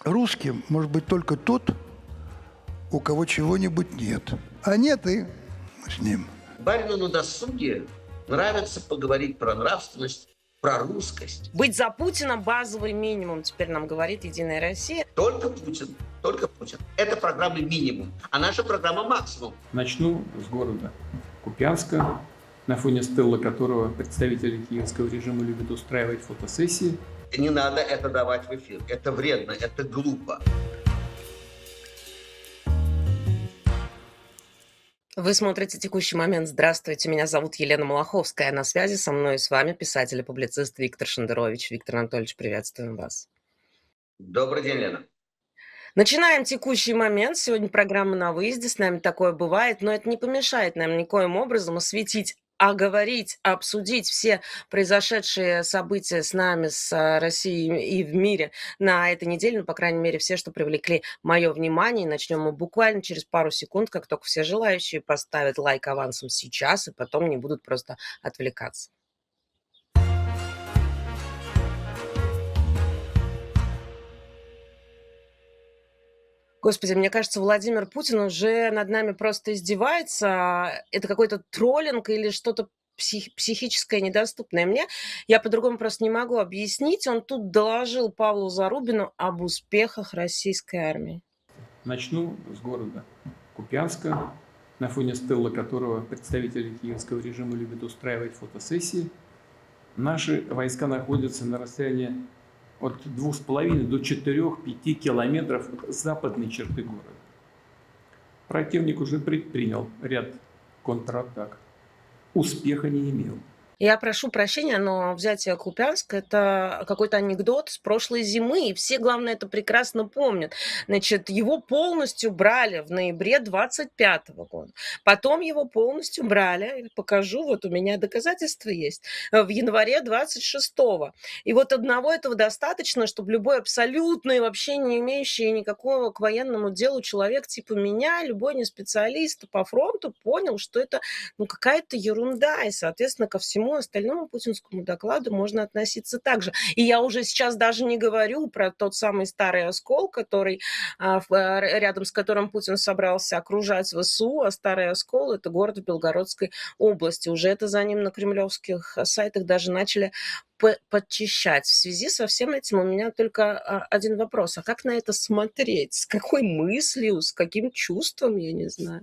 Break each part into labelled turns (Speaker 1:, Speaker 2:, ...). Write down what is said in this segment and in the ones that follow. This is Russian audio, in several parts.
Speaker 1: Русским может быть только тот, у кого чего-нибудь нет. А нет и с ним.
Speaker 2: Барину на досуге нравится поговорить про нравственность, про русскость.
Speaker 3: Быть за Путина — базовый минимум, теперь нам говорит «Единая Россия».
Speaker 2: Только Путин, только Путин. Это программа минимум, а наша программа максимум.
Speaker 4: Начну с города Купянска, на фоне стелла которого представители киевского режима любят устраивать фотосессии.
Speaker 2: Не надо это давать в эфир. Это вредно, это глупо.
Speaker 3: Вы смотрите «Текущий момент». Здравствуйте, меня зовут Елена Малаховская. На связи со мной и с вами писатель и публицист Виктор Шендерович. Виктор Анатольевич, приветствуем вас.
Speaker 2: Добрый день, Лена.
Speaker 3: Начинаем «Текущий момент». Сегодня программа на выезде, с нами такое бывает, но это не помешает нам никоим образом осветить, оговорить, обсудить все произошедшие события с нами, с Россией и в мире на этой неделе, ну, по крайней мере, все, что привлекли мое внимание. И начнем мы буквально через пару секунд, как только все желающие поставят лайк авансом сейчас и потом не будут просто отвлекаться. Господи, мне кажется, Владимир Путин уже над нами просто издевается. Это какой-то троллинг или что-то психическое недоступное мне. Я по-другому просто не могу объяснить. Он тут доложил Павлу Зарубину об успехах российской армии.
Speaker 4: Начну с города Купянска, на фоне стелла которого представители киевского режима любят устраивать фотосессии. Наши войска находятся на расстоянии от 2,5 до 4-5 километров от западной черты города. Противник уже предпринял ряд контратак. Успеха не имел.
Speaker 3: Я прошу прощения, но взятие Купянска — это какой-то анекдот с прошлой зимы, и все, главное, это прекрасно помнят. Значит, его полностью брали в ноябре 25-го года. Потом его полностью брали, покажу, вот у меня доказательства есть, в январе 26-го. И вот одного этого достаточно, чтобы любой абсолютно вообще не имеющий никакого к военному делу человек типа меня, любой не специалист по фронту понял, что это какая-то ерунда, и, соответственно, ко всему остальному путинскому докладу можно относиться так же. И я уже сейчас даже не говорю про тот самый Старый Оскол, который, рядом с которым Путин собрался окружать ВСУ, а Старый Оскол — это город в Белгородской области. Уже это за ним на кремлевских сайтах даже начали подчищать. В связи со всем этим у меня только один вопрос. А как на это смотреть? С какой мыслью, с каким чувством, я не знаю.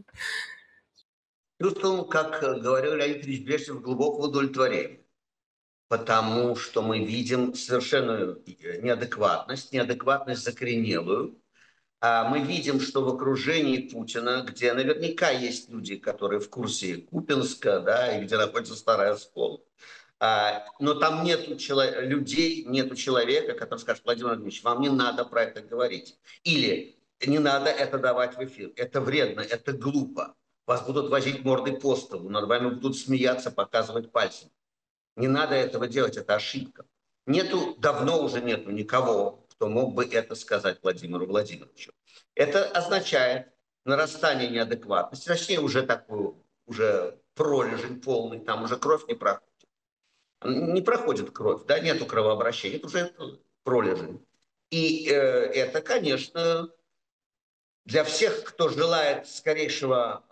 Speaker 2: Чувствуем, как говорил Леонид Ильич Брежнев, глубокого удовлетворения. Потому что мы видим совершенную неадекватность закоренелую. Мы видим, что в окружении Путина, где наверняка есть люди, которые в курсе Купянска, да, и где находится Старый Оскол, но там нету людей, нету человека, который скажет: Владимир Владимирович, вам не надо про это говорить. Или не надо это давать в эфир. Это вредно, это глупо. Вас будут возить мордой по столу, над вами будут смеяться, показывать пальцем. Не надо этого делать, это ошибка. Давно уже нету никого, кто мог бы это сказать Владимиру Владимировичу. Это означает нарастание неадекватности, точнее уже такую, пролежень полный, там уже кровь не проходит. Не проходит кровь, да, нету кровообращения, это уже пролежень. И это, конечно, для всех, кто желает скорейшей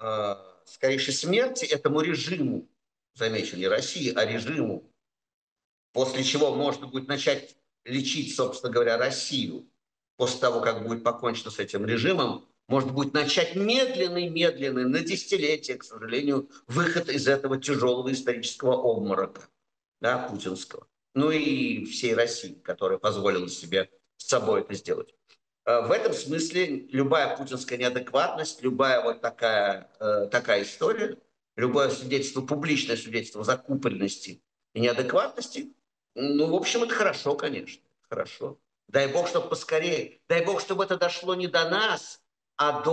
Speaker 2: смерти этому режиму, замечу, не России, а режиму, после чего можно будет начать лечить, собственно говоря, Россию, после того, как будет покончено с этим режимом, можно будет начать медленный, на десятилетия, к сожалению, выход из этого тяжелого исторического обморока, да, путинского. Ну и всей России, которая позволила себе с собой это сделать. В этом смысле любая путинская неадекватность, любая вот такая история, любое свидетельство, публичное свидетельство закупоренности и неадекватности, в общем, это хорошо, конечно, хорошо. Дай бог, чтобы поскорее, дай бог, чтобы это дошло не до нас, а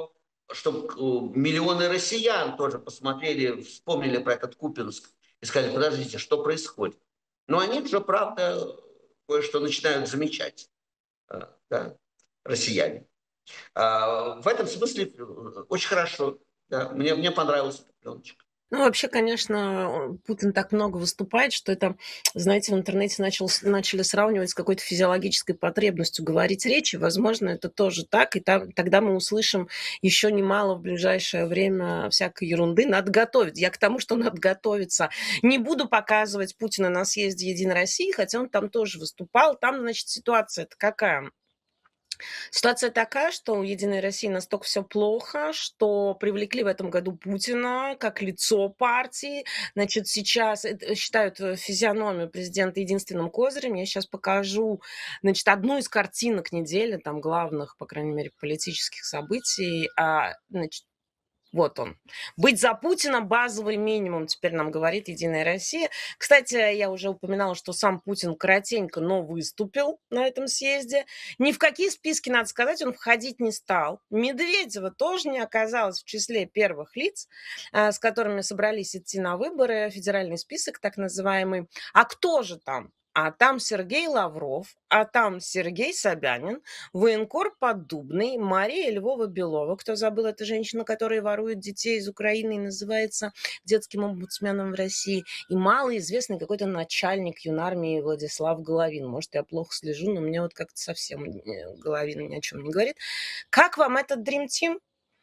Speaker 2: чтобы миллионы россиян тоже посмотрели, вспомнили про этот Купянск и сказали: подождите, что происходит? Но они уже, правда, кое-что начинают замечать, да, россияне. В этом смысле очень хорошо. Да, мне понравилась эта пленочка.
Speaker 3: Ну, вообще, конечно, Путин так много выступает, что это, знаете, в интернете начали сравнивать с какой-то физиологической потребностью говорить речи. Возможно, это тоже так, и тогда мы услышим еще немало в ближайшее время всякой ерунды. Надо готовить. Я к тому, что надо готовиться. Не буду показывать Путина на съезде «Единой России», хотя он там тоже выступал. Там, значит, ситуация-то какая? Ситуация такая, что у «Единой России» настолько все плохо, что привлекли в этом году Путина как лицо партии. Значит, сейчас считают физиономию президента единственным козырем. Я сейчас покажу, значит, одну из картинок недели, там, главных, по крайней мере, политических событий. Значит, вот он. Быть за Путина — базовый минимум, теперь нам говорит «Единая Россия». Кстати, я уже упоминала, что сам Путин коротенько, но выступил на этом съезде. Ни в какие списки, надо сказать, он входить не стал. Медведева тоже не оказалась в числе первых лиц, с которыми собрались идти на выборы, федеральный список так называемый. А кто же там? А там Сергей Лавров, а там Сергей Собянин, военкор Поддубный, Мария Львова-Белова. Кто забыл, это женщина, которая ворует детей из Украины и называется детским омбудсменом в России. И малоизвестный какой-то начальник юнармии Владислав Головин. Может, я плохо слежу, но мне вот как-то совсем Головин ни о чем не говорит. Как вам этот Dream Team?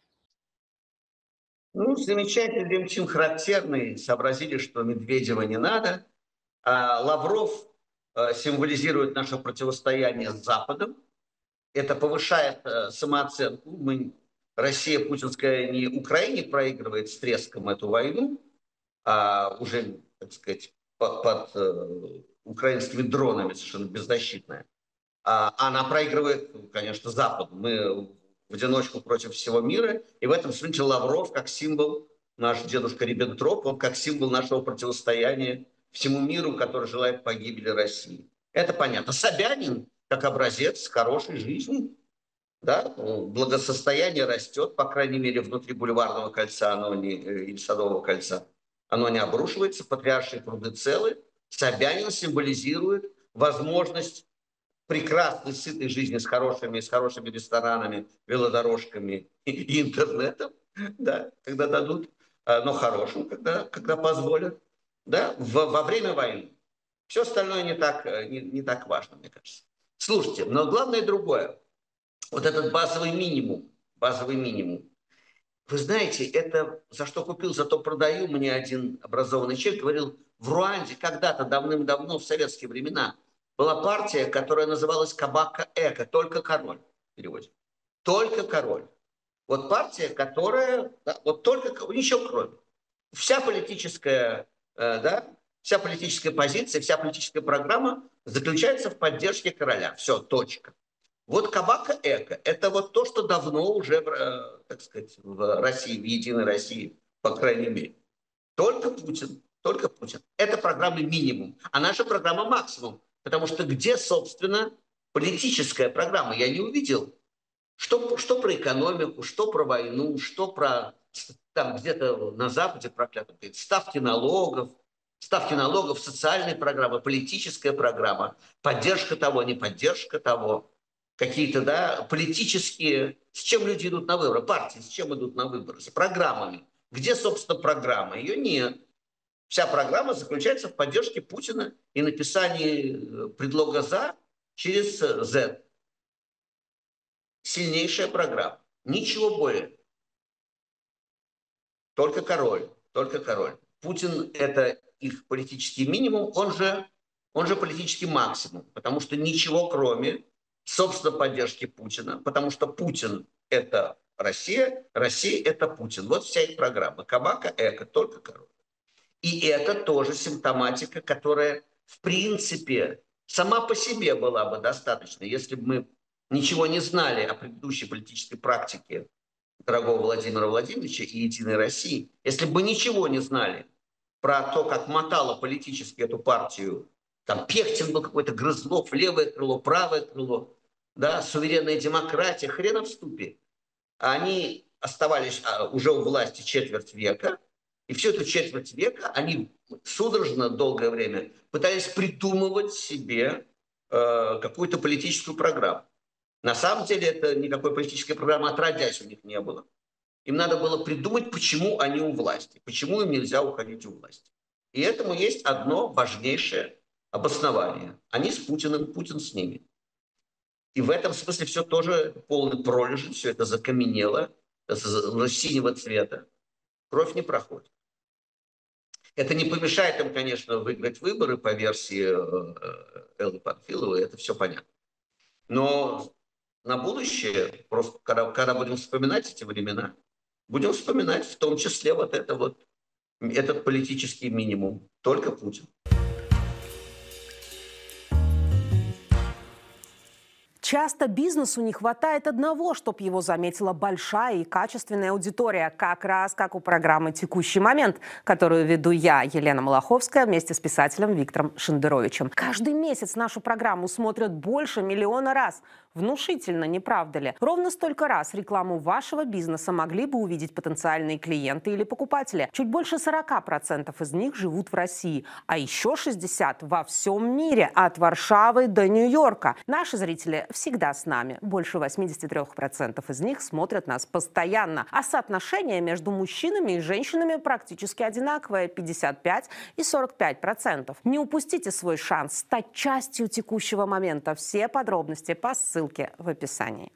Speaker 2: Ну, замечательный Демчин характерный. Сообразили, что Медведева не надо. Лавров символизирует наше противостояние с Западом. Это повышает самооценку. Россия путинская не Украине проигрывает с треском эту войну, а уже, так сказать, под украинскими дронами совершенно беззащитная. Она проигрывает, конечно, Западу. Мы в одиночку против всего мира. И в этом смысле Лавров как символ, наш дедушка Риббентроп, он как символ нашего противостояния всему миру, который желает погибели России. Это понятно. Собянин как образец хорошей жизни. Да? Благосостояние растет, по крайней мере, внутри Бульварного кольца или Садового кольца. Оно не обрушивается, патриаршие пруды целы. Собянин символизирует возможность прекрасной, сытой жизни с хорошими ресторанами, велодорожками и интернетом, да, когда дадут, но хорошим, когда позволят, да, во время войны. Все остальное не так важно, мне кажется. Слушайте, но главное другое. Вот этот базовый минимум. Вы знаете, это за что купил, за то продаю. Мне один образованный человек говорил, в Руанде когда-то давным-давно, в советские времена, была партия, которая называлась Кабака-Эко, только король в переводе. Только король. Вот партия, которая, да, вот только ничего кроме. Вся политическая позиция, вся политическая программа заключается в поддержке короля. Все, точка. Вот Кабака-Эко – это вот то, что давно уже, так сказать, в России, в Единой России, по крайней мере. Только Путин. Это программа минимум, а наша программа максимум. Потому что где, собственно, политическая программа? Я не увидел. Что про экономику, что про войну, что про там где-то на Западе проклятым говорит, ставки налогов, социальная программа, политическая программа, поддержка того, не поддержка того, какие-то, да, политические, с чем люди идут на выборы, партии с чем идут на выборы, с программами. Где, собственно, программа? Ее нет. Вся программа заключается в поддержке Путина и написании предлога «за» через «z». Сильнейшая программа. Ничего более. Только король. Путин – это их политический минимум, он же политический максимум, потому что ничего кроме, собственно, поддержки Путина, потому что Путин – это Россия, Россия – это Путин. Вот вся их программа. Кабака-Эко, только король. И это тоже симптоматика, которая, в принципе, сама по себе была бы достаточно, если бы мы ничего не знали о предыдущей политической практике дорогого Владимира Владимировича и Единой России, если бы мы ничего не знали про то, как мотало политически эту партию, там Пехтин был какой-то, Грызлов, левое крыло, правое крыло, да, суверенная демократия, хрена в ступе. Они оставались уже у власти четверть века, и всю эту четверть века они судорожно долгое время пытались придумывать себе какую-то политическую программу. На самом деле это никакой политической программы отродясь у них не было. Им надо было придумать, почему они у власти, почему им нельзя уходить у власти. И этому есть одно важнейшее обоснование. Они с Путиным, Путин с ними. И в этом смысле все тоже полный пролежит, все это закаменело, синего цвета. Кровь не проходит. Это не помешает им, конечно, выиграть выборы по версии Эллы Панфиловой, это все понятно. Но на будущее, просто когда будем вспоминать эти времена, будем вспоминать в том числе вот этот политический минимум. Только Путин.
Speaker 5: Часто бизнесу не хватает одного, чтобы его заметила большая и качественная аудитория, как раз как у программы «Текущий момент», которую веду я, Елена Малаховская, вместе с писателем Виктором Шендеровичем. Каждый месяц нашу программу смотрят больше 1 миллиона раз. Внушительно, не правда ли? Ровно столько раз рекламу вашего бизнеса могли бы увидеть потенциальные клиенты или покупатели. Чуть больше 40% из них живут в России, а еще 60% во всем мире, от Варшавы до Нью-Йорка. Наши зрители всегда с нами. Больше 83% из них смотрят нас постоянно. А соотношение между мужчинами и женщинами практически одинаковое – 55 и 45%. Не упустите свой шанс стать частью текущего момента. Все подробности по ссылке в описании.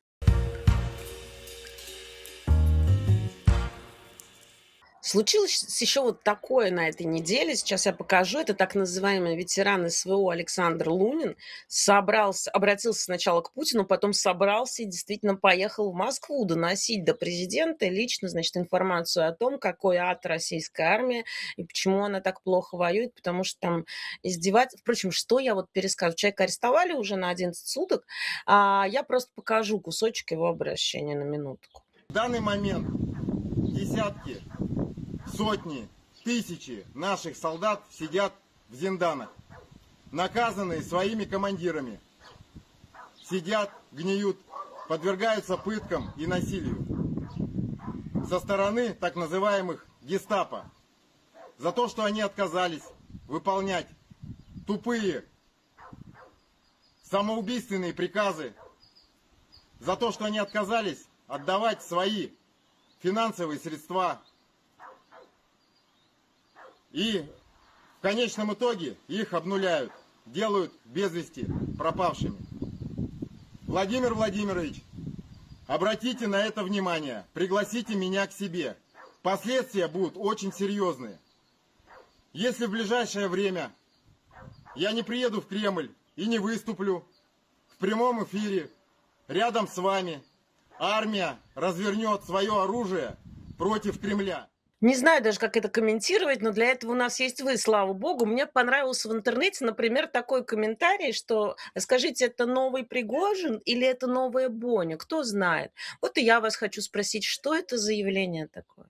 Speaker 3: Случилось еще вот такое на этой неделе. Сейчас я покажу. Это так называемый ветеран СВО Александр Лунин. Обратился сначала к Путину, потом собрался и действительно поехал в Москву доносить до президента лично, значит, информацию о том, какой ад российская армия и почему она так плохо воюет, потому что там издевательство. Впрочем, что я вот пересказываю? Человека арестовали уже на 11 суток, а я просто покажу кусочек его обращения на минутку.
Speaker 6: В данный момент десятки, сотни, тысячи наших солдат сидят в зинданах, наказанные своими командирами. Сидят, гниют, подвергаются пыткам и насилию со стороны так называемых гестапо. За то, что они отказались выполнять тупые самоубийственные приказы, за то, что они отказались отдавать свои финансовые средства. И в конечном итоге их обнуляют, делают без вести пропавшими. Владимир Владимирович, обратите на это внимание, пригласите меня к себе. Последствия будут очень серьезные. Если в ближайшее время я не приеду в Кремль и не выступлю в прямом эфире рядом с вами, армия развернет свое оружие против Кремля.
Speaker 3: Не знаю даже, как это комментировать, но для этого у нас есть вы, слава богу. Мне понравился в интернете, например, такой комментарий, что скажите, это новый Пригожин или это новая Боня? Кто знает? Вот и я вас хочу спросить, что это за явление такое?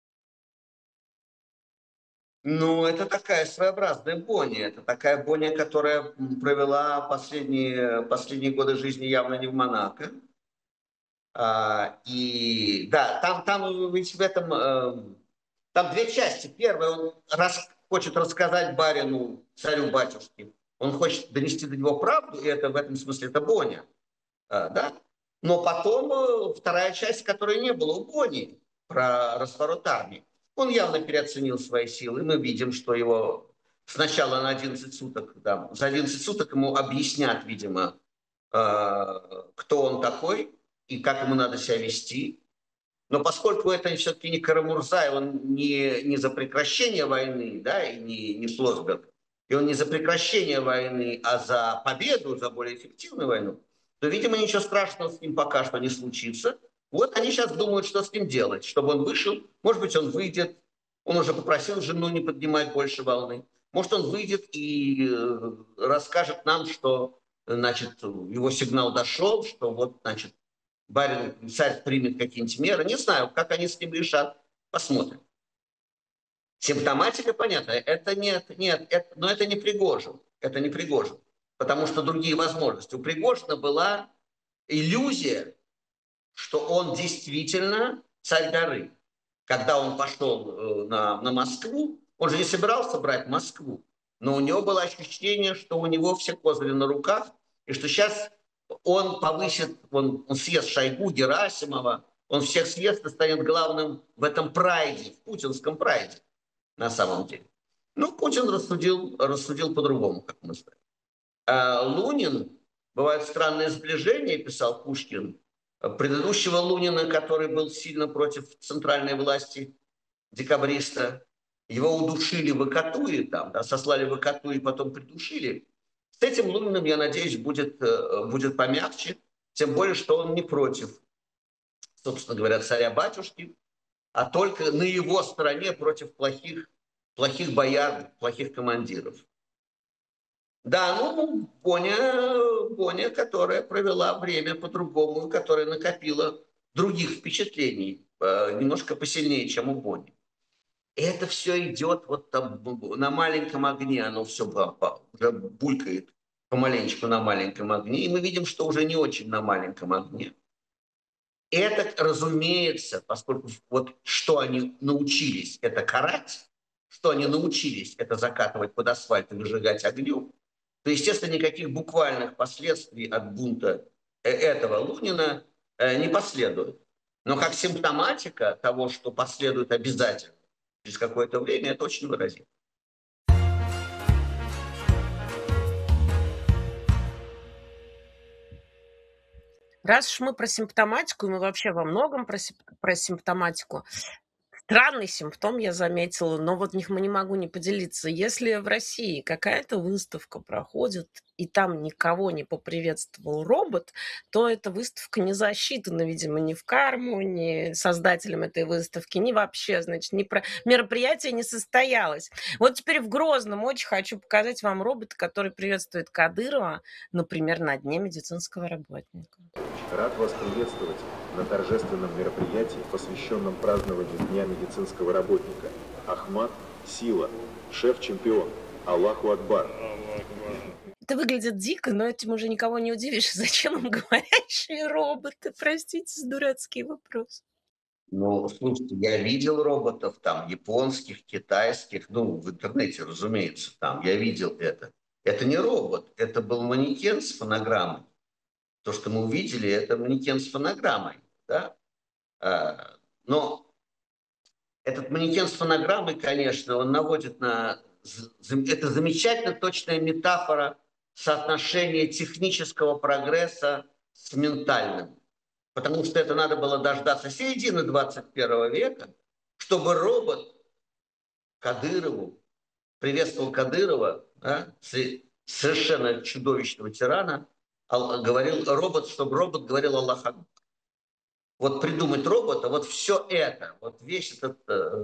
Speaker 2: Ну, это такая своеобразная Боня. Это такая Боня, которая провела последние годы жизни явно не в Монако. И да, там ведь в этом... Там две части. Первая, он хочет рассказать барину, царю-батюшке. Он хочет донести до него правду, и это в этом смысле это Боня. Да? Но потом вторая часть, которой не было у Бони, про разворот армии. Он явно переоценил свои силы. Мы видим, что его сначала на 11 суток, да, за 11 суток ему объяснят, видимо, кто он такой и как ему надо себя вести. Но поскольку это все-таки не Карамурза, и он не за прекращение войны, да, и не Шлосберг, и он не за прекращение войны, а за победу, за более эффективную войну, то, видимо, ничего страшного с ним пока что не случится. Вот они сейчас думают, что с ним делать, чтобы он вышел. Может быть, он выйдет. Он уже попросил жену не поднимать больше волны. Может, он выйдет и расскажет нам, что, значит, его сигнал дошел, что вот, значит, барин, царь примет какие-нибудь меры. Не знаю, как они с ним решат. Посмотрим. Симптоматика, понятно. Это но это не Пригожин. Это не Пригожин. Потому что другие возможности. У Пригожина была иллюзия, что он действительно царь горы. Когда он пошел на Москву, он же не собирался брать Москву, но у него было ощущение, что у него все козыри на руках, и что сейчас он повысит, он съест Шойгу, Герасимова, Он всех съест и станет главным в этом прайде, в путинском прайде на самом деле. Ну, Путин рассудил по-другому, как мы знаем. А Лунин, бывают странные сближения, писал Пушкин. Предыдущего Лунина, который был сильно против центральной власти, декабриста, его удушили в Акатуе, там, да, сослали в Акатуе, потом придушили. С этим Луниным, я надеюсь, будет помягче, тем более, что он не против, собственно говоря, царя-батюшки, а только на его стороне против плохих бояр, плохих командиров. Да, ну, Боня, которая провела время по-другому, которая накопила других впечатлений, немножко посильнее, чем у Бони. И это все идет вот там на маленьком огне, оно все уже булькает помаленечку на маленьком огне, и мы видим, что уже не очень на маленьком огне. И это, разумеется, поскольку вот что они научились, это карать, что они научились, это закатывать под асфальт и выжигать огнем, то, естественно, никаких буквальных последствий от бунта этого Лунина не последует. Но как симптоматика того, что последует обязательно через какое-то время, это очень выразительно.
Speaker 3: Раз уж мы про симптоматику, и мы вообще во многом про симптоматику, странный симптом я заметила, но вот не могу не поделиться. Если в России какая-то выставка проходит, и там никого не поприветствовал робот, то эта выставка не засчитана, видимо, ни в карму, ни создателям этой выставки, ни вообще, значит, мероприятие не состоялось. Вот теперь в Грозном очень хочу показать вам робота, который приветствует Кадырова, например, на Дне медицинского работника.
Speaker 7: Рад вас приветствовать на торжественном мероприятии, посвященном празднованию Дня медицинского работника. Ахмад – сила, шеф-чемпион. Аллаху Акбар.
Speaker 3: Это выглядит дико, но этим уже никого не удивишь. Зачем им говорящие роботы? Простите за дурацкий вопрос.
Speaker 2: Ну, слушайте, я видел роботов там, японских, китайских, ну, в интернете, разумеется, там, я видел это. Это не робот, это был манекен с фонограммой. То, что мы увидели, это манекен с фонограммой, да? Но этот манекен с фонограммой, конечно, он наводит на... Это замечательно точная метафора соотношения технического прогресса с ментальным. Потому что это надо было дождаться середины 21 века, чтобы робот Кадырову, приветствовал Кадырова, да, совершенно чудовищного тирана, говорил робот, чтобы робот говорил Аллах Акбар. Вот придумать робота, вот все это, вот весь этот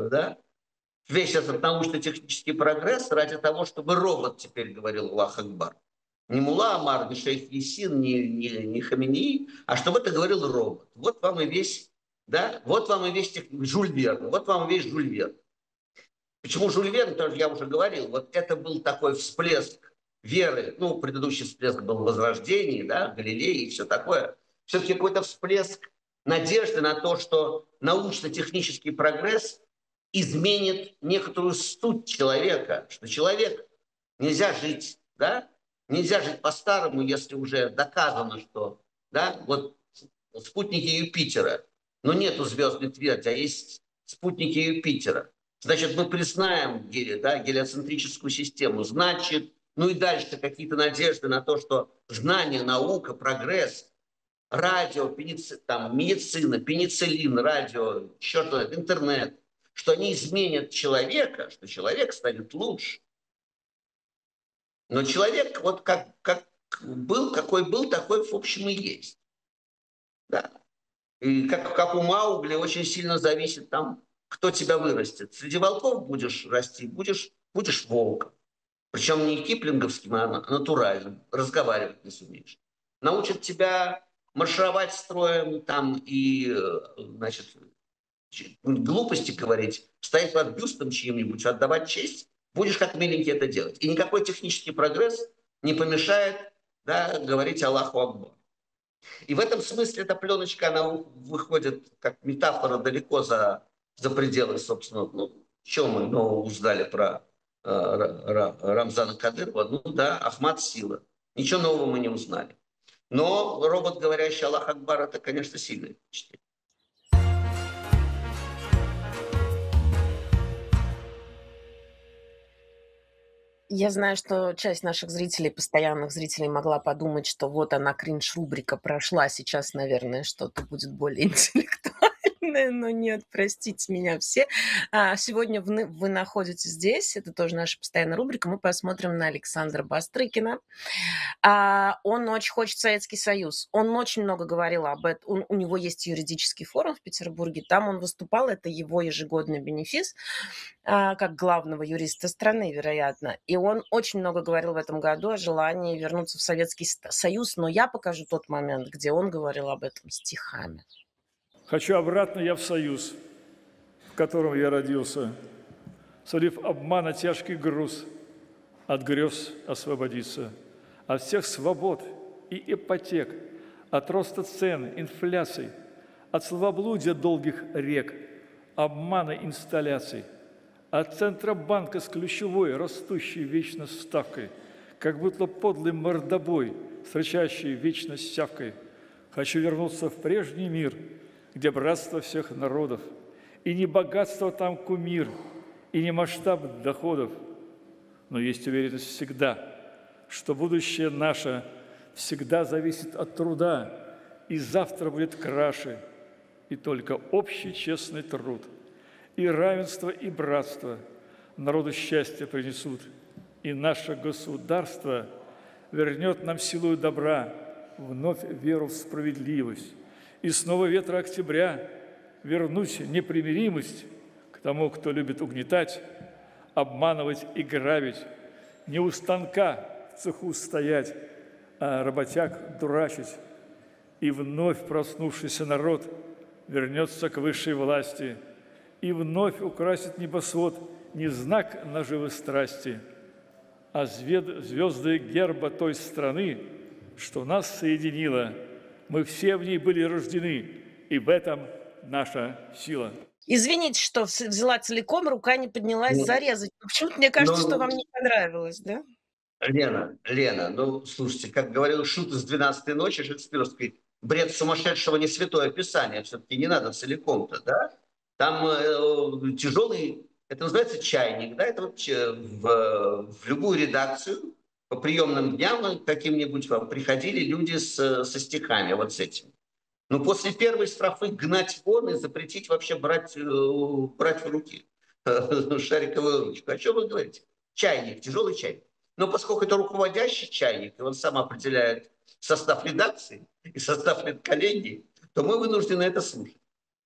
Speaker 2: научно-технический прогресс ради того, чтобы робот теперь говорил Аллах Акбар. Не Мулла Амар, не шейх Ясин, не Хаменеи, а чтобы это говорил робот. Вот вам и весь, да, вот вам и весь Жюль Верн, вот вам и весь Жюль Верн. Почему Жюль Верн, тоже я уже говорил, вот это был такой всплеск веры, ну, предыдущий всплеск был в Возрождении, да, Галилее и все такое. Все-таки какой-то всплеск надежды на то, что научно-технический прогресс изменит некоторую суть человека, что человек нельзя жить, да, нельзя жить по-старому, если уже доказано, что, да, вот спутники Юпитера, но нету звездной тверди, а есть спутники Юпитера. Значит, мы признаем гелиоцентрическую систему, значит, ну и дальше какие-то надежды на то, что знание, наука, прогресс, радио, медицина, пенициллин, радио, интернет, что они изменят человека, что человек станет лучше. Но человек вот как был, какой был, такой в общем и есть. Да. И как у Маугли очень сильно зависит там, кто тебя вырастет. Среди волков будешь расти, будешь волком. Причем не киплинговским, а натуральным. Разговаривать не сумеешь. Научат тебя маршировать строем там и, значит, глупости говорить, стоять под бюстом чьим-нибудь, отдавать честь, будешь как миленький это делать. И никакой технический прогресс не помешает, да, говорить Аллаху Акбар. И в этом смысле эта пленочка, она выходит как метафора далеко за пределы, собственно, что мы нового узнали про Рамзана Кадырова? Ну да, Ахмад сила. Ничего нового мы не узнали. Но робот, говорящий Аллах Акбар, это, конечно, сильное впечатление.
Speaker 3: Я знаю, что часть наших зрителей, постоянных зрителей, могла подумать, что вот она, кринж-рубрика прошла, сейчас, наверное, что-то будет более интеллектуальное, но нет, простите меня все. Сегодня вы находитесь здесь, это тоже наша постоянная рубрика, мы посмотрим на Александра Бастрыкина. Он очень хочет Советский Союз, он очень много говорил об этом, у него есть юридический форум в Петербурге, там он выступал, это его ежегодный бенефис, как главного юриста страны, вероятно. И он очень много говорил в этом году о желании вернуться в Советский Союз, но я покажу тот момент, где он говорил об этом стихами.
Speaker 8: Хочу обратно я в Союз, в котором я родился, свалив обмана тяжкий груз, от грез освободиться, от всех свобод и ипотек, от роста цен, инфляций, от словоблудия долгих рек, обмана инсталляций, от Центробанка с ключевой, растущей вечно ставкой, как будто подлый мордобой, встречающий вечно с сявкой. Хочу вернуться в прежний мир, где братство всех народов, и не богатство там кумир, и не масштаб доходов, но есть уверенность всегда, что будущее наше всегда зависит от труда, и завтра будет краше, и только общий честный труд и равенство, и братство народу счастье принесут, и наше государство вернет нам силу и добра, вновь веру в справедливость, и снова ветра октября вернуть непримиримость к тому, кто любит угнетать, обманывать и грабить, не у станка в цеху стоять, а работяг дурачить, и вновь проснувшийся народ вернется к высшей власти, и вновь украсит небосвод не знак наживы страсти, а звезды герба той страны, что нас соединило. Мы все в ней были рождены, и в этом наша сила.
Speaker 3: Извините, что взяла целиком, рука не поднялась зарезать. Почему-то мне кажется, что вам не понравилось, да?
Speaker 2: Лена, ну, слушайте, как говорил Шут из «12-й ночи» шекспировской, бред сумасшедшего не святое писание, все-таки не надо целиком-то, да? Там тяжелый, это называется чайник, да, это вот в любую редакцию по приемным дням каким-нибудь вам приходили люди со стихами, вот с этим. Но после первой строфы гнать вон и запретить вообще брать в руки шариковую ручку. О чем вы говорите? Чайник, тяжелый чайник. Но поскольку это руководящий чайник, и он сам определяет состав редакции и состав редколлегии, то мы вынуждены это слушать.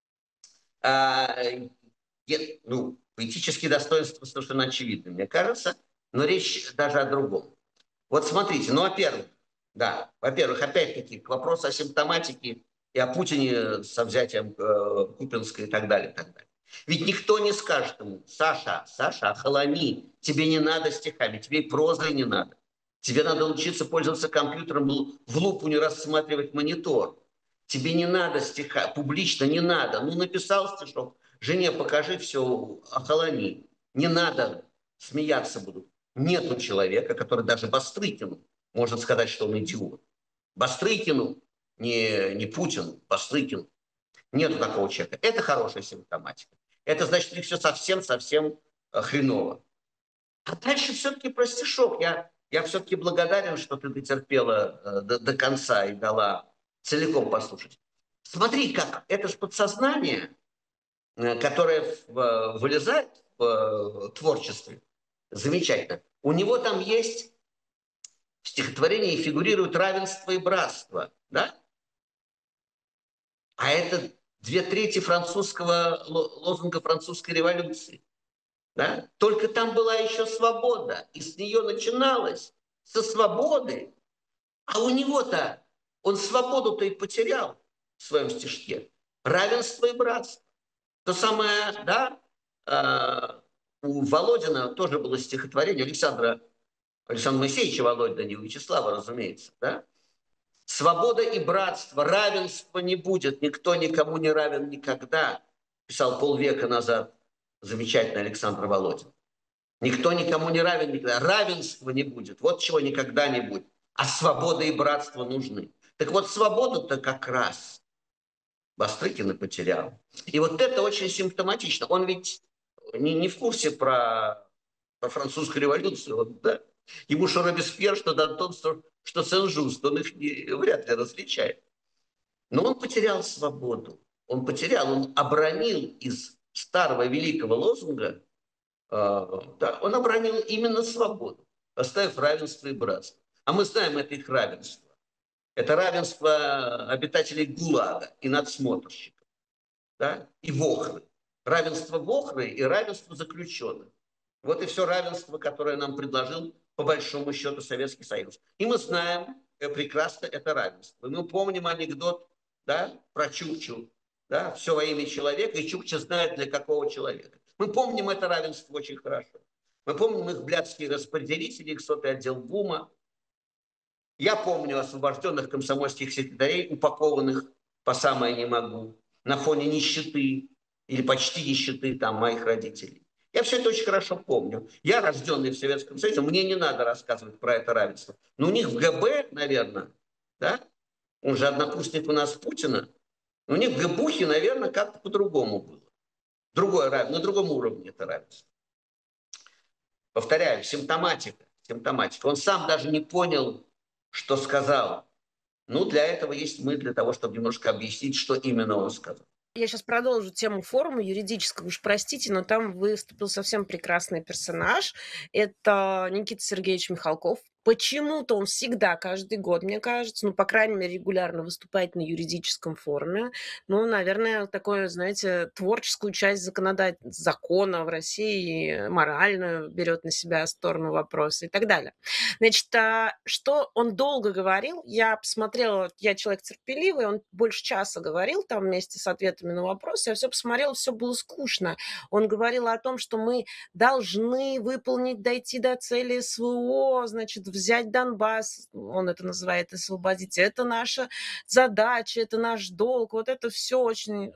Speaker 2: Поэтические достоинства совершенно очевидны, мне кажется, но речь даже о другом. Вот смотрите, во-первых, опять-таки, к вопросу о симптоматике и о Путине со взятием Купинска и так далее, и так далее. Ведь никто не скажет ему: Саша, охолони, тебе не надо стихами, тебе и прозой не надо. Тебе надо учиться пользоваться компьютером, в лупу не рассматривать монитор. Тебе не надо стиха, публично не надо. Ну, написал стишок, жене покажи, все, охолони. Не надо, смеяться будут. Нету человека, который даже Бастрыкину может сказать, что он идиот. Бастрыкину, не Путину, Бастрыкину. Нету такого человека. Это хорошая симптоматика. Это значит, что все совсем хреново. А дальше все-таки про стишок. Я все-таки благодарен, что ты дотерпела до конца и дала целиком послушать. Смотри, как это же подсознание, которое вылезает в творчестве, замечательно. У него там есть в стихотворении фигурирует равенство и братство, да? А это 2/3 французского лозунга французской революции. Да? Только там была еще свобода, и с нее начиналось, со свободы. А у него-то, он свободу-то и потерял в своем стишке. Равенство и братство. То самое, да, у Володина тоже было стихотворение, Александра Моисеевича Володина, не у Вячеслава, разумеется, да? Свобода и братство, равенства не будет, никто никому не равен никогда, писал полвека назад замечательный Александр Володин. Никто никому не равен никогда, равенства не будет, вот чего никогда не будет, а свобода и братство нужны. Так вот, свободу-то как раз Бастрыкин и потерял. И вот это очень симптоматично. Он ведь не в курсе про про французскую революцию, вот, да? Ему что Робеспьер, что Д'Антон, что Сен-Жуст, он их вряд ли различает. Но он потерял свободу. Он обронил из старого великого лозунга, да, он обронил именно свободу, оставив равенство и братство. А мы знаем это их равенство. Это равенство обитателей ГУЛАГа и надсмотрщиков, да, и вохры. Равенство вохры и равенство заключенных. Вот и все равенство, которое нам предложил, по большому счету, Советский Союз. И мы знаем прекрасно это равенство. И мы помним анекдот, да, про Чукчу, да, все во имя человека, и Чукча знает, для какого человека. Мы помним это равенство очень хорошо. Мы помним их блядские распределители, их сотый отдел БУМа. Я помню освобожденных комсомольских секретарей, упакованных по самое не могу, на фоне нищеты или почти нищеты там моих родителей. Я все это очень хорошо помню. Я, рожденный в Советском Союзе, мне не надо рассказывать про это равенство. Но у них в ГБ, наверное, да, он же однокурсник у нас Путина, у них в ГБухе, наверное, как-то по-другому было. Другое равенство, на другом уровне это равенство. Повторяю, симптоматика. Он сам даже не понял, что сказал. Ну, для этого есть мы, для того, чтобы немножко объяснить, что именно он сказал.
Speaker 3: Я сейчас продолжу тему форума юридического. Уж простите, но там выступил совсем прекрасный персонаж. Это Никита Сергеевич Михалков. Почему-то он всегда, каждый год, мне кажется, ну, по крайней мере, регулярно выступает на юридическом форуме. Ну, наверное, такое, знаете, творческую часть закона в России, моральную, берет на себя сторону вопроса и так далее. Значит, что он долго говорил, я посмотрела, я человек терпеливый, он больше часа говорил там вместе с ответами на вопросы, я все посмотрела, все было скучно. Он говорил о том, что мы должны выполнить, дойти до цели СВО, значит, взять Донбасс, он это называет, освободить, это наша задача, это наш долг, вот это все очень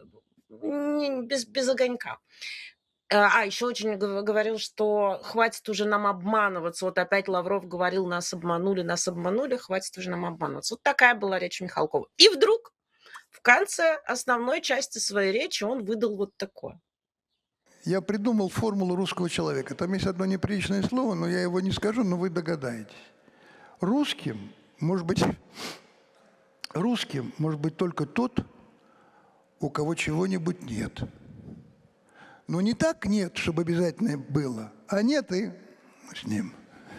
Speaker 3: без огонька. Еще очень говорил, что хватит уже нам обманываться. Вот опять Лавров говорил, нас обманули, хватит уже нам обманываться. Вот такая была речь Михалкова. И вдруг в конце основной части своей речи он выдал вот такое.
Speaker 1: Я придумал формулу русского человека. Там есть одно неприличное слово, но я его не скажу, но вы догадаетесь. Русским может быть только тот, у кого чего-нибудь нет. Но не так нет, чтобы обязательно было, а нет и с ним.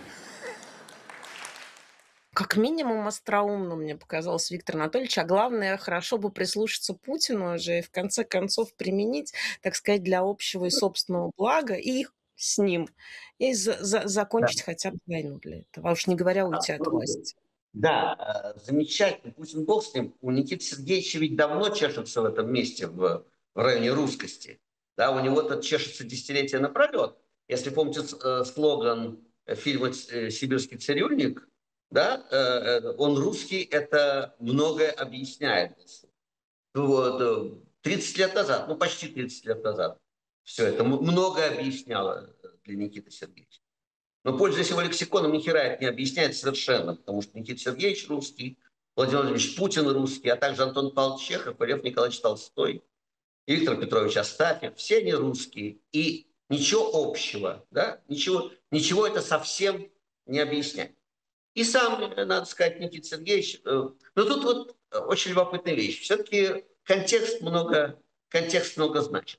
Speaker 3: Как минимум остроумно мне показалось Виктор Анатольевич, а главное, хорошо бы прислушаться Путину уже и в конце концов применить, так сказать, для общего и собственного блага и с ним, и закончить хотя бы войну для этого, а уж не говоря уйти от власти.
Speaker 2: Да, замечательно, Путин бог с ним. У Никиты Сергеевича ведь давно чешется в этом месте, в районе русскости. Да, у него это чешется десятилетия напролет. Если помните слоган фильма «Сибирский цирюльник», да, он русский, это многое объясняет. Вот, 30 лет назад, ну почти 30 лет назад, все это многое объясняло для Никиты Сергеевича. Но, пользуясь его лексиконом, ни хера это не объясняет совершенно, потому что Никита Сергеевич русский, Владимир Владимирович Путин русский, а также Антон Павлович Чехов, Лев Николаевич Толстой, и Виктор Петрович Астафьев, все они русские. И ничего общего, да, ничего это совсем не объясняет. И сам, надо сказать, Никита Сергеевич, но тут вот очень любопытная вещь. Все-таки контекст много значит.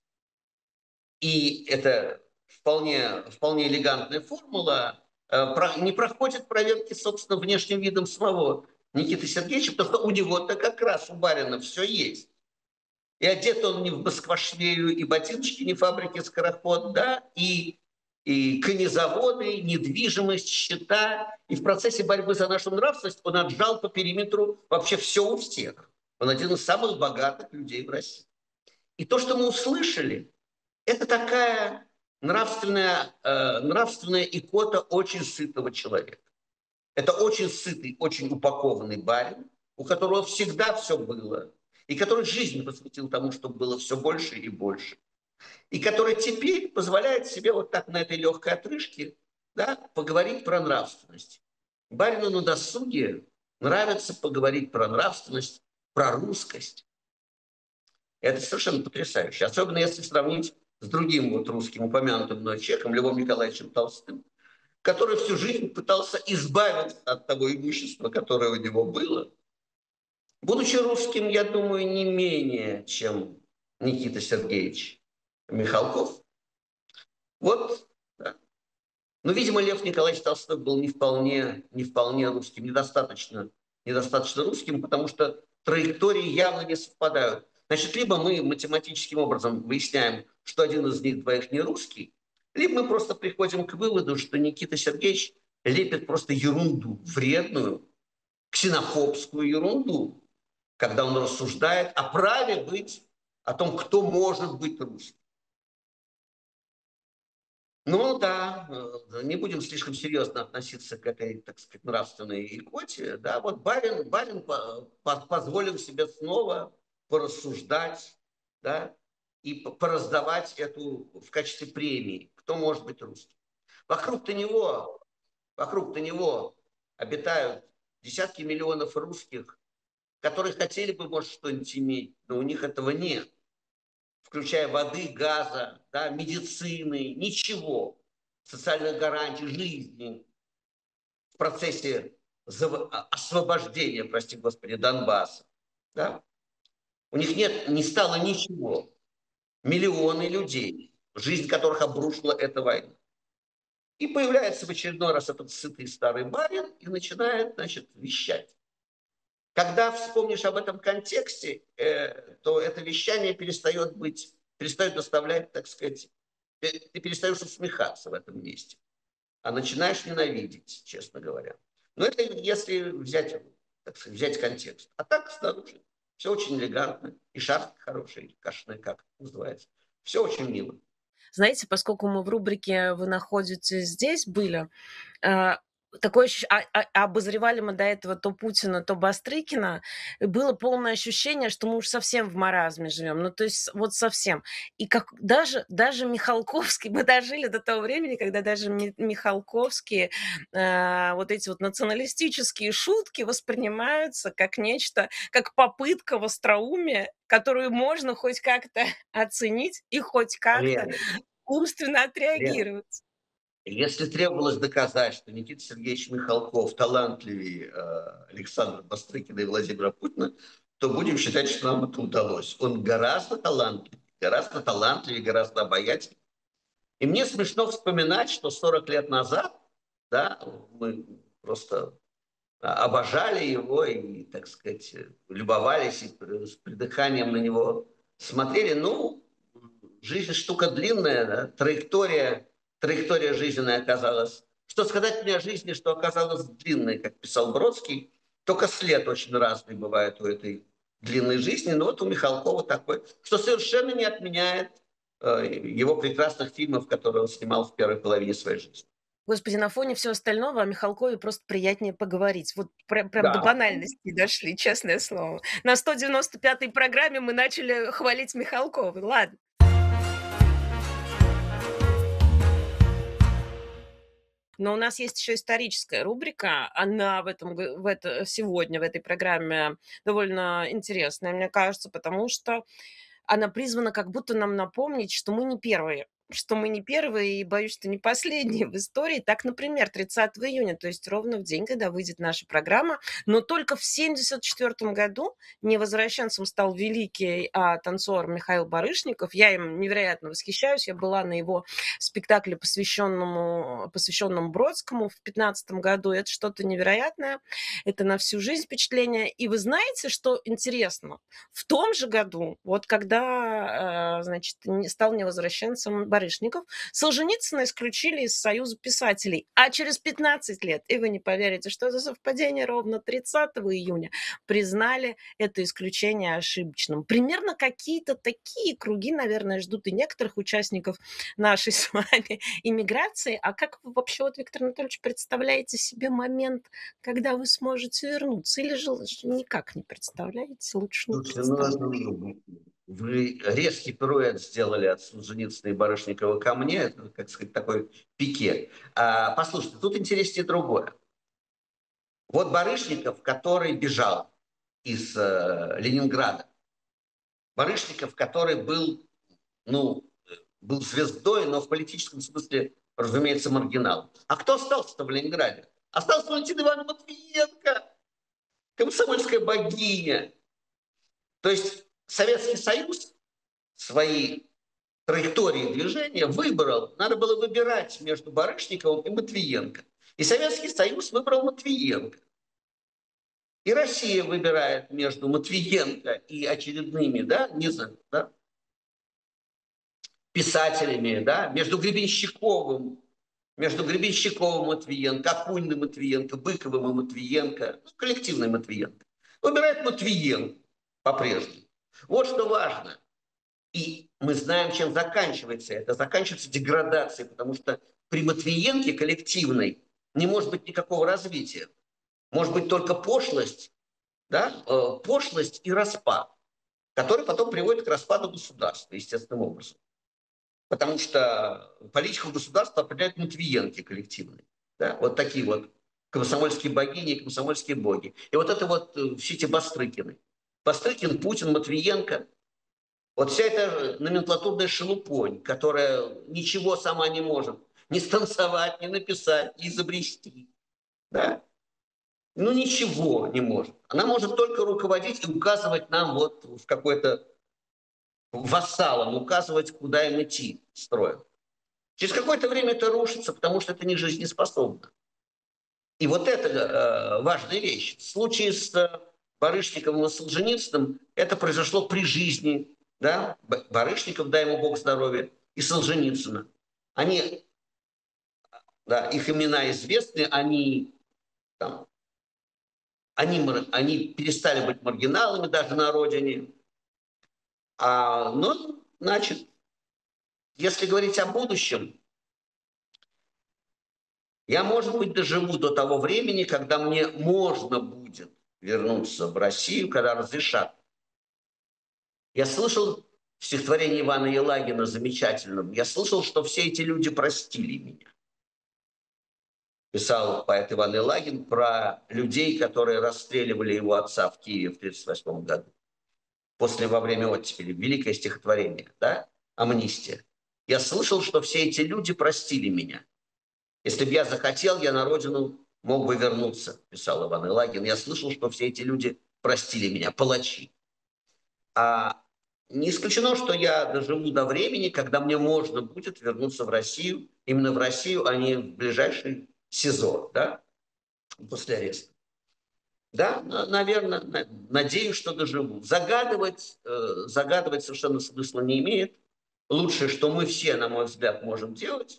Speaker 2: И это вполне элегантная формула не проходит проверки, собственно, внешним видом самого Никиты Сергеевича, потому что у него-то как раз, у барина, все есть. И одет он не в москвашвею и ботиночки, не фабрики «Скороход», да, и конезаводы, недвижимость, счета. И в процессе борьбы за нашу нравственность он отжал по периметру вообще все у всех. Он один из самых богатых людей в России. И то, что мы услышали, это такая нравственная икота очень сытого человека. Это очень сытый, очень упакованный барин, у которого всегда все было, и который жизнь посвятил тому, чтобы было все больше и больше. И который теперь позволяет себе вот так на этой легкой отрыжке, да, поговорить про нравственность. Барину на досуге нравится поговорить про нравственность, про русскость. Это совершенно потрясающе. Особенно если сравнить с другим вот русским упомянутым мной чехом Львом Николаевичем Толстым, который всю жизнь пытался избавиться от того имущества, которое у него было. Будучи русским, я думаю, не менее, чем Никита Сергеевич Михалков. Вот, да. Но, видимо, Лев Николаевич Толстой был не вполне русским, недостаточно русским, потому что траектории явно не совпадают. Значит, либо мы математическим образом выясняем, что один из них двоих не русский, либо мы просто приходим к выводу, что Никита Сергеевич лепит просто ерунду, вредную, ксенофобскую ерунду, когда он рассуждает о праве быть, о том, кто может быть русским. Ну да, не будем слишком серьезно относиться к этой, так сказать, нравственной икоте. Да, вот барин позволил себе снова порассуждать, да, и пораздавать эту в качестве премии. Кто может быть русским? Вокруг-то него обитают десятки миллионов русских, которые хотели бы, может, что-нибудь иметь, но у них этого нет. Включая воды, газа, да, медицины, ничего, социальных гарантий, жизни в процессе освобождения, прости господи, Донбасса. Да? У них не стало ничего. Миллионы людей, жизнь которых обрушила эта война. И появляется в очередной раз этот сытый старый барин и начинает, значит, вещать. Когда вспомнишь об этом контексте, то это вещание перестает доставлять, так сказать, ты перестаешь усмехаться в этом месте, а начинаешь ненавидеть, честно говоря. Но это если взять, так сказать, взять контекст. А так снаружи все очень элегантно, и шарфик хороший, кашный, как называется. Все очень мило.
Speaker 3: Знаете, поскольку мы в рубрике «Вы находитесь здесь» были, такое обозревали мы до этого то Путина, то Бастрыкина, и было полное ощущение, что мы уж совсем в маразме живем, ну то есть вот совсем. И как даже Михалковский, мы дожили до того времени, когда даже Михалковские вот эти вот националистические шутки воспринимаются как нечто, как попытка в остроумие, которую можно хоть как-то оценить и хоть как-то умственно отреагировать.
Speaker 2: Если требовалось доказать, что Никита Сергеевич Михалков талантливее Александра Бастрыкина и Владимира Путина, то будем считать, что нам это удалось. Он гораздо талантливее, гораздо обаятельнее. И мне смешно вспоминать, что 40 лет назад, да, мы просто обожали его и, так сказать, любовались и с придыханием на него смотрели. Ну, жизнь штука длинная, да, траектория жизненная оказалась. Что сказать мне о жизни, что оказалась длинной, как писал Бродский, только след очень разный бывает у этой длинной жизни, но вот у Михалкова такой, что совершенно не отменяет его прекрасных фильмов, которые он снимал в первой половине своей жизни.
Speaker 3: Господи, на фоне всего остального о Михалкове просто приятнее поговорить. Вот прям до банальности дошли, честное слово. На 195-й программе мы начали хвалить Михалкова. Ладно. Но у нас есть еще историческая рубрика. Она сегодня в этой программе довольно интересная, мне кажется, потому что она призвана как будто нам напомнить, что мы не первые. И, боюсь, что не последние в истории. Так, например, 30 июня, то есть ровно в день, когда выйдет наша программа, но только в 1974 году невозвращенцем стал великий танцор Михаил Барышников. Я им невероятно восхищаюсь. Я была на его спектакле, посвященном Бродскому в 2015 году. Это что-то невероятное. Это на всю жизнь впечатление. И вы знаете, что интересно? В том же году, вот когда, значит, стал невозвращенцем Барышников, Солженицына исключили из Союза писателей. А через 15 лет, и вы не поверите, что за совпадение, ровно 30 июня признали это исключение ошибочным. Примерно какие-то такие круги, наверное, ждут и некоторых участников нашей с вами иммиграции. А как вы вообще, вот, Виктор Анатольевич, представляете себе момент, когда вы сможете вернуться? Или же никак не представляете? Лучше не представляете.
Speaker 2: Вы резкий пируэт сделали от Солженицына и Барышникова ко мне, это, как сказать, такой пике. Послушайте, тут интереснее другое. Вот Барышников, который бежал из Ленинграда. Барышников, который был, был звездой, но в политическом смысле, разумеется, маргиналом. А кто остался-то в Ленинграде? Остался Валентин Ивановна Матвиенко, комсомольская богиня. То есть Советский Союз свои траектории движения выбрал, надо было выбирать между Барышниковым и Матвиенко. И Советский Союз выбрал Матвиенко. И Россия выбирает между Матвиенко и очередными, да, не знаю, да, писателями, да, между Гребенщиковым Матвиенко, Акуниным Матвиенко, Быковым и Матвиенко, ну, коллективный Матвиенко. Выбирает Матвиенко по-прежнему. Вот что важно. И мы знаем, чем заканчивается это. Заканчивается деградацией, потому что при Матвиенке коллективной не может быть никакого развития. Может быть только пошлость, да, пошлость и распад, который потом приводит к распаду государства, естественным образом. Потому что политику государства определяют Матвиенки коллективные. Да? Вот такие вот комсомольские богини и комсомольские боги. И вот это вот все эти Бастрыкины. Бастрыкин, Путин, Матвиенко. Вот вся эта номенклатурная шелупонь, которая ничего сама не может ни станцевать, ни написать, ни изобрести. Да? Ну, ничего не может. Она может только руководить и указывать нам вот в какой-то вассалам, указывать, куда им идти строем. Через какое-то время это рушится, потому что это не жизнеспособно. И вот это важная вещь. В случае с Барышниковым и Солженицыным это произошло при жизни, да? Барышников, дай ему Бог здоровья, и Солженицына. Они, да, их имена известны, они перестали быть маргиналами даже на родине. Ну, значит, если говорить о будущем, я, может быть, доживу до того времени, когда мне можно будет вернуться в Россию, когда разрешат. Я слышал в стихотворении Ивана Елагина замечательном, я слышал, что все эти люди простили меня. Писал поэт Иван Елагин про людей, которые расстреливали его отца в Киеве в 1938 году. Во время оттепели. Великое стихотворение, да? Амнистия. Я слышал, что все эти люди простили меня. Если бы я захотел, я на родину мог бы вернуться, писал Иван Елагин. Я слышал, что все эти люди простили меня, палачи. Не исключено, что я доживу до времени, когда мне можно будет вернуться в Россию, именно в Россию, а не в ближайший СИЗО, да, после ареста. Да, наверное, надеюсь, что доживу. Загадывать совершенно смысла не имеет. Лучшее, что мы все, на мой взгляд, можем делать,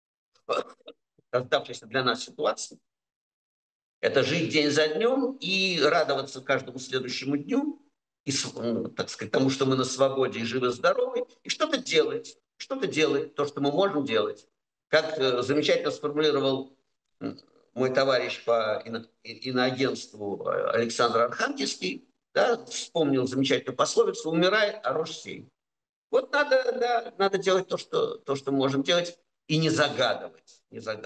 Speaker 2: создавшейся для нас ситуации, это жить день за днем и радоваться каждому следующему дню, и, так сказать, тому, что мы на свободе и живы-здоровы, и что-то делать, то, что мы можем делать. Как замечательно сформулировал мой товарищ по иноагентству Александр Архангельский, да, вспомнил замечательную пословицу «Умирай, а рожь сей». Вот надо делать то, что мы можем делать, и не загадывать.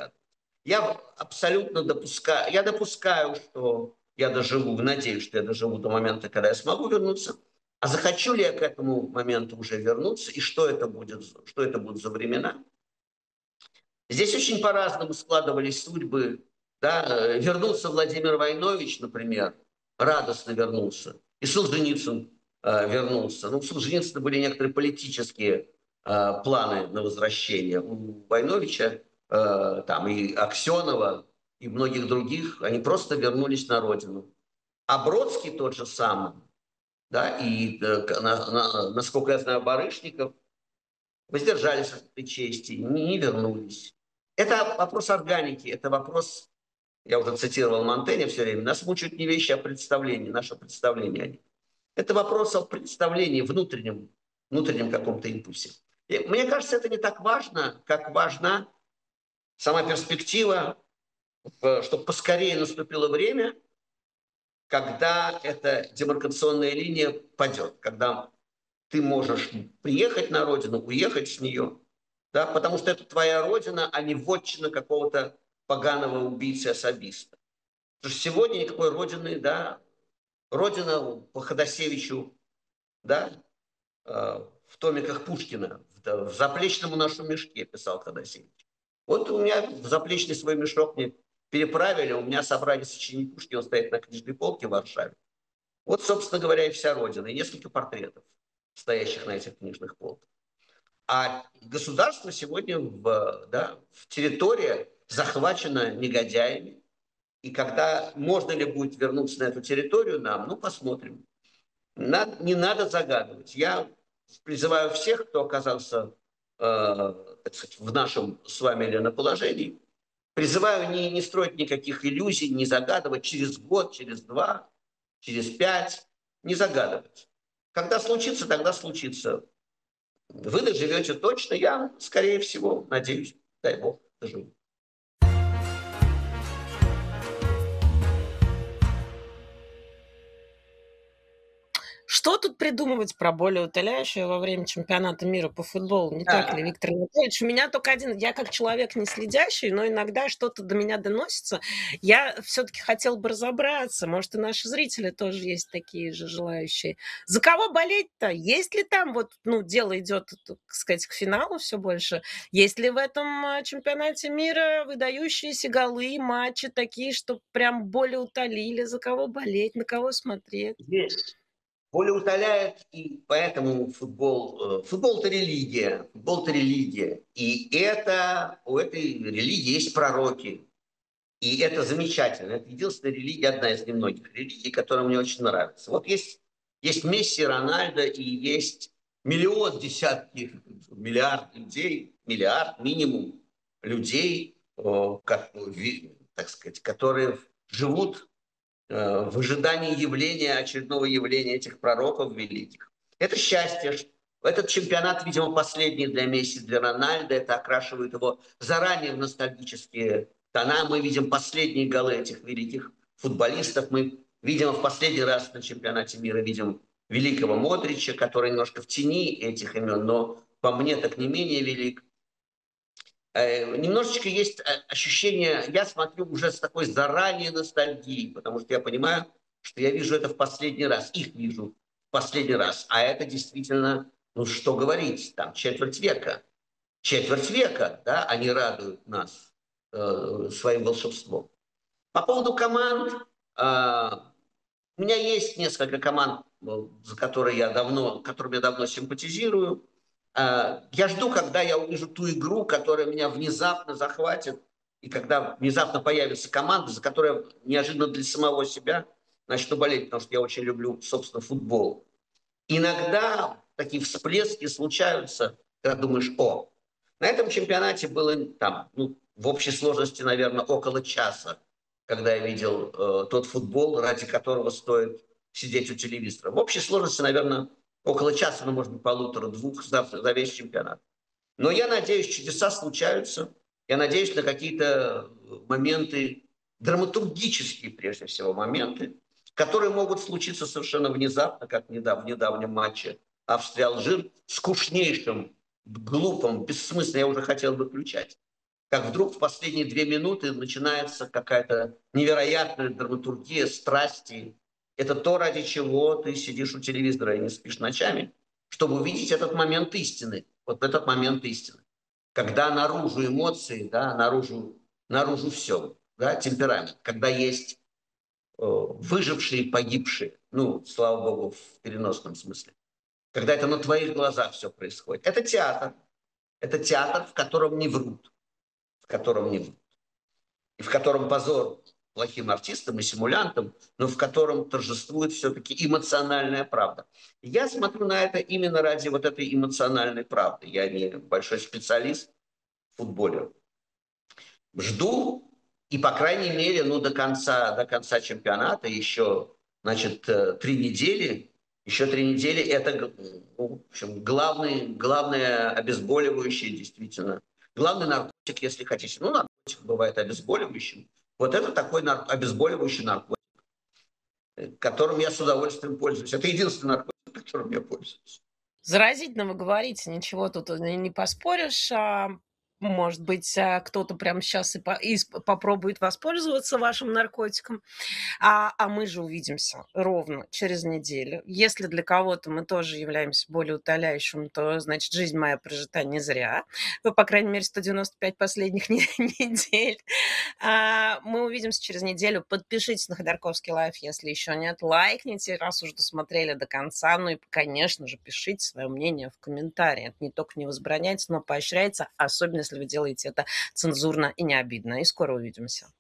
Speaker 2: Я абсолютно допускаю, что я доживу, надеюсь, что я доживу до момента, когда я смогу вернуться. А захочу ли я к этому моменту уже вернуться, и что это будут за времена? Здесь очень по-разному складывались судьбы. Да? Вернулся Владимир Войнович, например, радостно вернулся. И Солженицын вернулся. У Солженицына были некоторые политические планы на возвращение. У Войновича, и Аксенова, и многих других, они просто вернулись на родину. А Бродский тот же самый, да, и, насколько я знаю, Барышников воздержались от этой чести, не вернулись. Это вопрос органики, это вопрос, я уже цитировал Монтэня все время, нас мучают не вещи, а представления, наше представление о них. Это вопрос о представлении, внутреннем каком-то импульсе. И мне кажется, это не так важно, как важна сама перспектива, чтобы поскорее наступило время, когда эта демаркационная линия падет, когда ты можешь приехать на родину, уехать с нее, да, потому что это твоя родина, а не вотчина какого-то поганого убийцы-особиста. Потому что сегодня никакой родины, да, родина по Ходосевичу, да, в томиках Пушкина, в заплечном нашем мешке, писал Ходосевич. Вот у меня в заплечный свой мешок мне переправили, у меня собрание сочинений Пушкина стоит на книжной полке в Варшаве. Вот, собственно говоря, и вся Родина, и несколько портретов, стоящих на этих книжных полках. А государство сегодня в территории захвачено негодяями. И когда можно ли будет вернуться на эту территорию нам, посмотрим. Не надо загадывать. Я призываю всех, кто оказался так сказать, в нашем с вами положении, призываю не строить никаких иллюзий, не загадывать через год, через 2, через 5, не загадывать. Когда случится, тогда случится. Вы доживете точно, я, скорее всего, надеюсь, дай бог, доживу.
Speaker 3: Что тут придумывать про болеутоляющее во время чемпионата мира по футболу? Не так ли, Виктор Анатольевич? У меня только я как человек не следящий, но иногда что-то до меня доносится. Я все-таки хотела бы разобраться. Может, и наши зрители тоже есть такие же желающие. За кого болеть-то? Есть ли там дело идет, так сказать, к финалу все больше? Есть ли в этом чемпионате мира выдающиеся голы, матчи такие, что прям болеутолили? За кого болеть? На кого смотреть?
Speaker 2: Есть. Более утоляет, и поэтому футбол это религия, И у этой религии есть пророки. И это замечательно. Это единственная религия, одна из немногих религий, которая мне очень нравится. Вот есть Месси, Рональдо, и есть десятки, миллиард людей, миллиард минимум людей, так сказать, которые живут в ожидании очередного явления этих пророков великих. Это счастье. Этот чемпионат, видимо, последний для Месси, для Рональдо. Это окрашивает его заранее в ностальгические тона. Мы видим последние голы этих великих футболистов. Мы видим в последний раз на чемпионате мира великого Модрича, который немножко в тени этих имен, но по мне так не менее велик. Немножечко есть ощущение, я смотрю уже с такой заранее ностальгией, потому что я понимаю, что я вижу это в последний раз, их вижу в последний раз. А это действительно, что говорить, там четверть века, да, они радуют нас своим волшебством. По поводу команд, у меня есть несколько команд, которыми я давно симпатизирую. Я жду, когда я увижу ту игру, которая меня внезапно захватит, и когда внезапно появится команда, за которую я неожиданно для самого себя начну болеть, потому что я очень люблю, собственно, футбол. Иногда такие всплески случаются, когда думаешь, на этом чемпионате было в общей сложности, наверное, около часа, когда я видел тот футбол, ради которого стоит сидеть у телевизора. В общей сложности, наверное, около часа, может быть, 1,5-2 за весь чемпионат. Но я надеюсь, чудеса случаются. Я надеюсь на какие-то моменты, драматургические прежде всего моменты, которые могут случиться совершенно внезапно, как в недавнем матче Австрия-Алжир, скучнейшим, глупым, бессмысленным, я уже хотел выключать. Как вдруг в последние 2 минуты начинается какая-то невероятная драматургия, страсти. Это то, ради чего ты сидишь у телевизора и не спишь ночами, чтобы увидеть этот момент истины. Вот этот момент истины. Когда наружу эмоции, да, наружу все, да, темперамент. Когда есть выжившие, погибшие, слава богу, в переносном смысле. Когда это на твоих глазах все происходит. Это театр. Это театр, в котором не врут. И в котором позор плохим артистам и симулянтам, но в котором торжествует все-таки эмоциональная правда. Я смотрю на это именно ради вот этой эмоциональной правды. Я не большой специалист в футболе. Жду, и по крайней мере, до конца чемпионата еще, 3 недели. Еще 3 недели это, в общем, главное обезболивающее, действительно. Главный наркотик, если хотите. Наркотик бывает обезболивающим. Вот это такой обезболивающий наркотик, которым я с удовольствием пользуюсь. Это единственный наркотик, которым я пользуюсь.
Speaker 3: Заразительно вы говорите, ничего тут не поспоришь. Может быть, кто-то прямо сейчас попробует воспользоваться вашим наркотиком. А мы же увидимся ровно через неделю. Если для кого-то мы тоже являемся более утоляющим, то, значит, жизнь моя прожита не зря. Ну, по крайней мере, 195 последних недель. Мы увидимся через неделю. Подпишитесь на Ходорковский лайф, если еще нет. Лайкните, раз уж досмотрели до конца. Ну и, конечно же, пишите свое мнение в комментариях. Это не только не возбраняется, но поощряется, особенно если вы делаете это цензурно и не обидно. И скоро увидимся.